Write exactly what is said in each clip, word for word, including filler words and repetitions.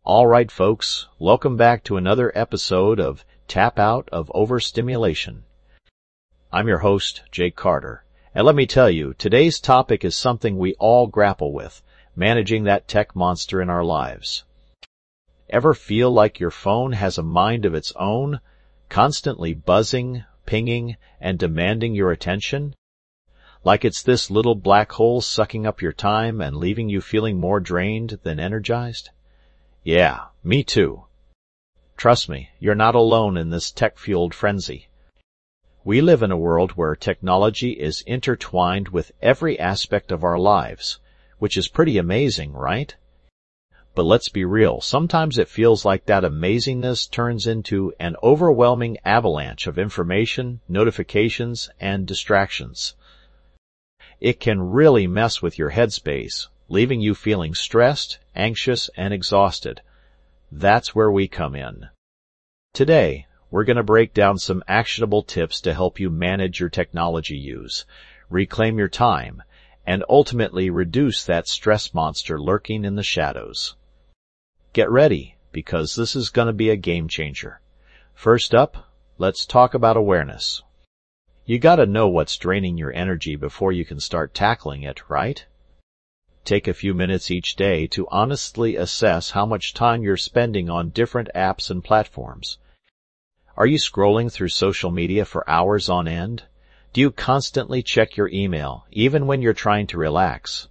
All right, folks, welcome back to another episode of Tap Out of Overstimulation. I'm your host, Jake Carter, and let me tell you, today's topic is something we all grapple with, managing that tech monster in our lives. Ever feel like your phone has a mind of its own, constantly buzzing, pinging, and demanding your attention? Like it's this little black hole sucking up your time and leaving you feeling more drained than energized? Yeah, me too. Trust me, you're not alone in this tech-fueled frenzy. We live in a world where technology is intertwined with every aspect of our lives, which is pretty amazing, right? But let's be real, sometimes it feels like that amazingness turns into an overwhelming avalanche of information, notifications, and distractions. It can really mess with your headspace, leaving you feeling stressed, anxious, and exhausted. That's where we come in. Today, we're going to break down some actionable tips to help you manage your technology use, reclaim your time, and ultimately reduce that stress monster lurking in the shadows. Get ready, because this is going to be a game changer. First up, let's talk about awareness. You gotta know what's draining your energy before you can start tackling it, right? Take a few minutes each day to honestly assess how much time you're spending on different apps and platforms. Are you scrolling through social media for hours on end? Do you constantly check your email, even when you're trying to relax?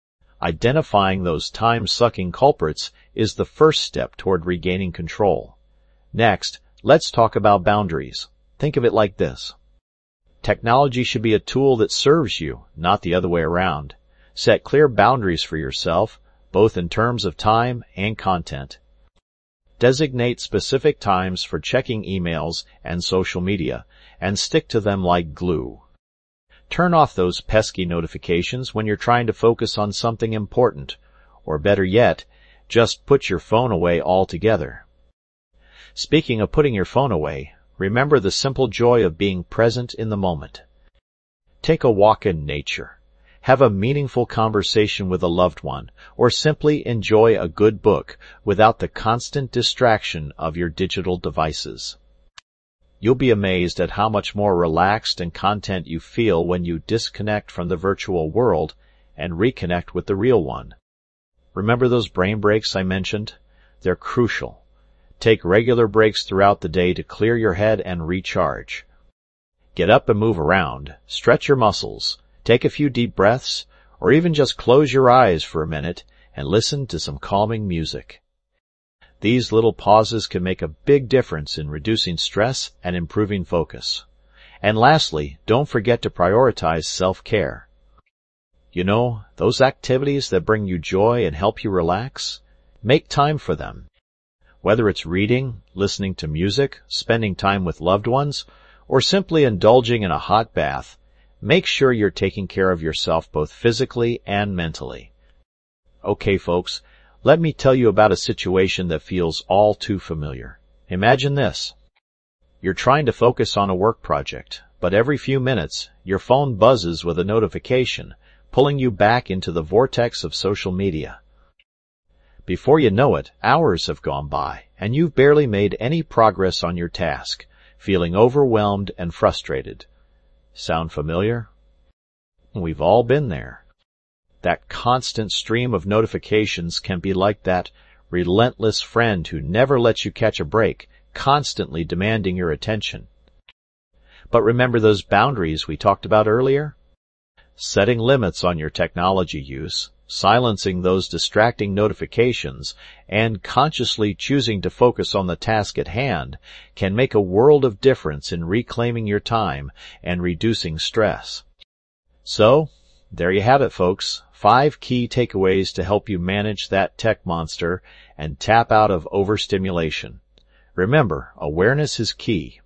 Identifying those time-sucking culprits is the first step toward regaining control. Next, let's talk about boundaries. Think of it like this. Technology should be a tool that serves you, not the other way around. Set clear boundaries for yourself, both in terms of time and content. Designate specific times for checking emails and social media, and stick to them like glue. Turn off those pesky notifications when you're trying to focus on something important, or better yet, just put your phone away altogether. Speaking of putting your phone away, remember the simple joy of being present in the moment. Take a walk in nature. Have a meaningful conversation with a loved one, or simply enjoy a good book without the constant distraction of your digital devices. You'll be amazed at how much more relaxed and content you feel when you disconnect from the virtual world and reconnect with the real one. Remember those brain breaks I mentioned? They're crucial. Take regular breaks throughout the day to clear your head and recharge. Get up and move around, stretch your muscles, take a few deep breaths, or even just close your eyes for a minute and listen to some calming music. These little pauses can make a big difference in reducing stress and improving focus. And lastly, don't forget to prioritize self-care. You know, those activities that bring you joy and help you relax? Make time for them. Whether it's reading, listening to music, spending time with loved ones, or simply indulging in a hot bath, make sure you're taking care of yourself both physically and mentally. Okay, folks, let me tell you about a situation that feels all too familiar. Imagine this. You're trying to focus on a work project, but every few minutes, your phone buzzes with a notification, pulling you back into the vortex of social media. Before you know it, hours have gone by, and you've barely made any progress on your task, feeling overwhelmed and frustrated. Sound familiar? We've all been there. That constant stream of notifications can be like that relentless friend who never lets you catch a break, constantly demanding your attention. But remember those boundaries we talked about earlier? Setting limits on your technology use, silencing those distracting notifications, and consciously choosing to focus on the task at hand can make a world of difference in reclaiming your time and reducing stress. So, there you have it, folks. Five key takeaways to help you manage that tech monster and tap out of overstimulation. Remember, awareness is key.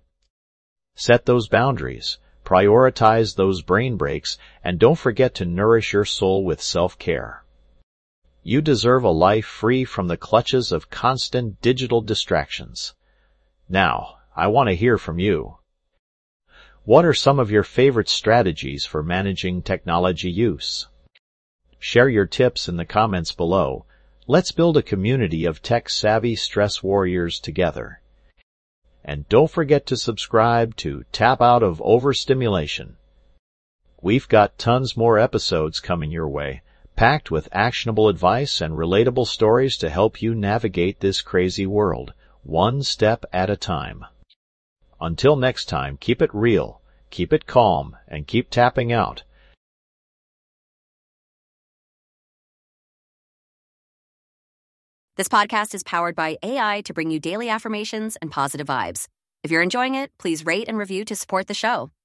Set those boundaries. Prioritize those brain breaks, and don't forget to nourish your soul with self-care. You deserve a life free from the clutches of constant digital distractions. Now, I want to hear from you. What are some of your favorite strategies for managing technology use? Share your tips in the comments below Let's build a community of tech-savvy stress warriors together. And don't forget to subscribe to Tap Out of Overstimulation. We've got tons more episodes coming your way, packed with actionable advice and relatable stories to help you navigate this crazy world, one step at a time. Until next time, keep it real, keep it calm, and keep tapping out. This podcast is powered by A I to bring you daily affirmations and positive vibes. If you're enjoying it, please rate and review to support the show.